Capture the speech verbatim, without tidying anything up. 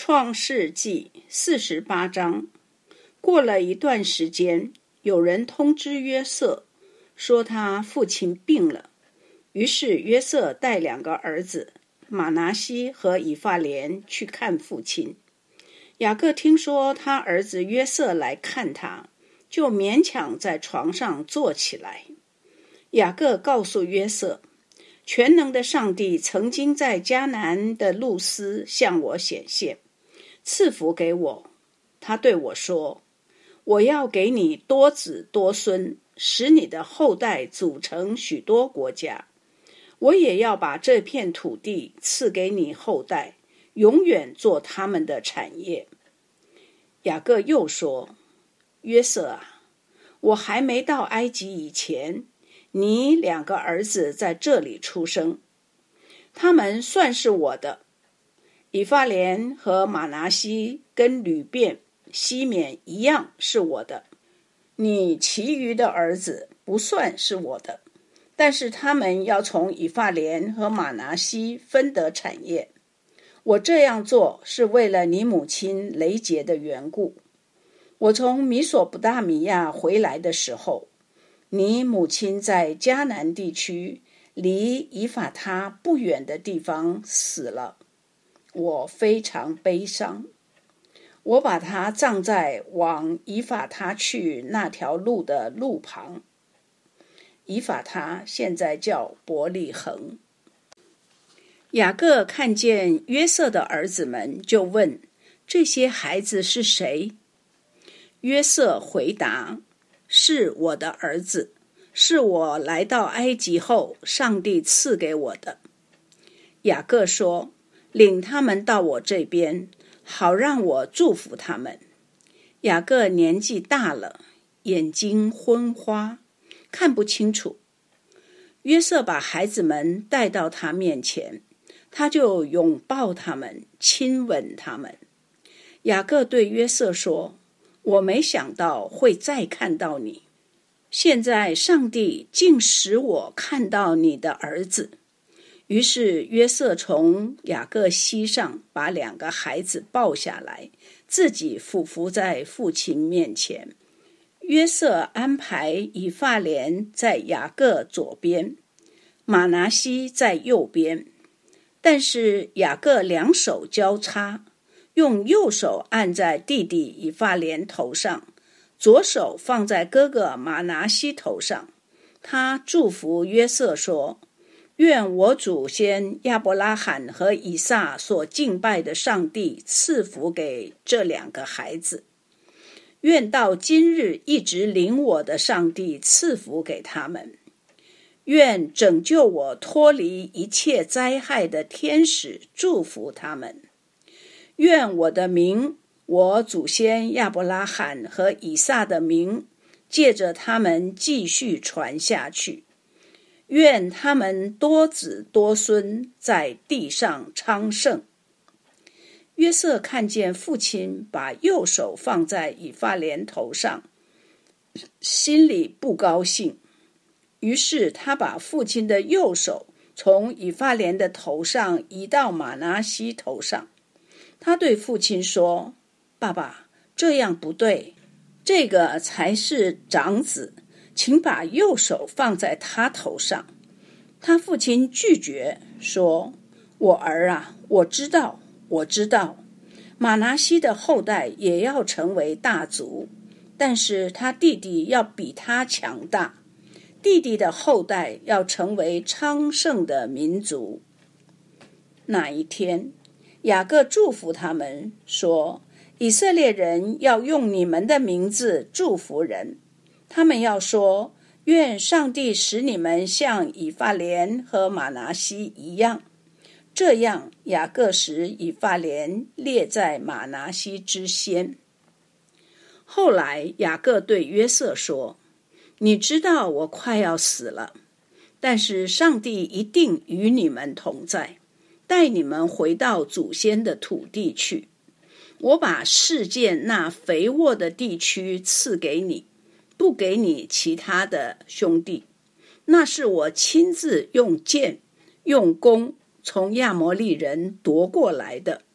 创世纪四十八章。过了一段时间，有人通知约瑟，说他父亲病了。于是约瑟带两个儿子马拿西和以法莲去看父亲。雅各听说他儿子约瑟来看他，就勉强在床上坐起来。雅各告诉约瑟，全能的上帝曾经在迦南的路斯向我显现，赐福给我。他对我说，我要给你多子多孙，使你的后代组成许多国家。我也要把这片土地赐给你后代，永远做他们的产业。雅各又说，约瑟啊，我还没到埃及以前，你两个儿子在这里出生，他们算是我的。以法莲和马拿西跟吕便、西缅一样是我的，你其余的儿子不算是我的，但是他们要从以法莲和马拿西分得产业。我这样做是为了你母亲雷结的缘故。我从米索不达米亚回来的时候，你母亲在迦南地区离以法他不远的地方死了，我非常悲伤。我把她葬在往以法他去那条路的路旁，以法他现在叫伯利恒。雅各看见约瑟的儿子们，就问，这些孩子是谁？约瑟回答，是我的儿子，是我来到埃及后上帝赐给我的。雅各说，领他们到我这边，好让我祝福他们。雅各年纪大了，眼睛昏花，看不清楚。约瑟把孩子们带到他面前，他就拥抱他们，亲吻他们。雅各对约瑟说，我没想到会再看到你，现在上帝竟使我看到你的儿子。于是约瑟从雅各膝上把两个孩子抱下来，自己俯伏在父亲面前。约瑟安排以法莲在雅各左边，马拿西在右边，但是雅各两手交叉，用右手按在弟弟以法莲头上，左手放在哥哥马拿西头上。他祝福约瑟说，愿我祖先亚伯拉罕和以撒所敬拜的上帝赐福给这两个孩子，愿到今日一直领我的上帝赐福给他们，愿拯救我脱离一切灾害的天使祝福他们，愿我的名，我祖先亚伯拉罕和以撒的名，借着他们继续传下去，愿他们多子多孙，在地上昌盛。约瑟看见父亲把右手放在以法莲头上，心里不高兴，于是他把父亲的右手从以法莲的头上移到马拿西头上。他对父亲说，爸爸，这样不对，这个才是长子，请把右手放在他头上。他父亲拒绝说，我儿啊，我知道，我知道，马拿西的后代也要成为大族，但是他弟弟要比他强大，弟弟的后代要成为昌盛的民族。那一天，雅各祝福他们说，以色列人要用你们的名字祝福人，他们要说，愿上帝使你们像以法莲和马拿西一样。这样雅各使以法莲列在马拿西之先。后来雅各对约瑟说，你知道我快要死了，但是上帝一定与你们同在，带你们回到祖先的土地去。我把示剑那肥沃的地区赐给你，不给你其他的兄弟，那是我亲自用剑用弓从亚摩利人夺过来的。